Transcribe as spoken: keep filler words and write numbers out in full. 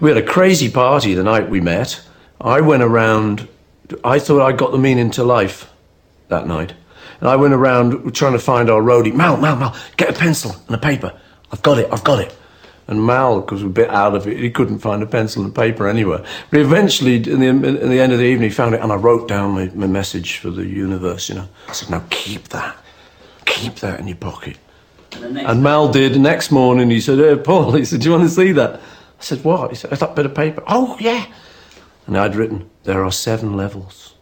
We had a crazy party the night we met. I went around, I thought I got the meaning to life that night. And I went around trying to find our roadie. Mal, Mal, Mal, get a pencil and a paper. I've got it, I've got it. And Mal, because we were a bit out of it, he couldn't find a pencil and paper anywhere. But eventually, in the, in the end of the evening, he found it, and I wrote down my, my message for the universe, you know. I said, now keep that. Keep that in your pocket. And, and Mal did. The next morning, he said, hey, Paul, he said, do you want to see that? I said, what? He said, that bit of paper. Oh, yeah. And I'd written, there are seven levels.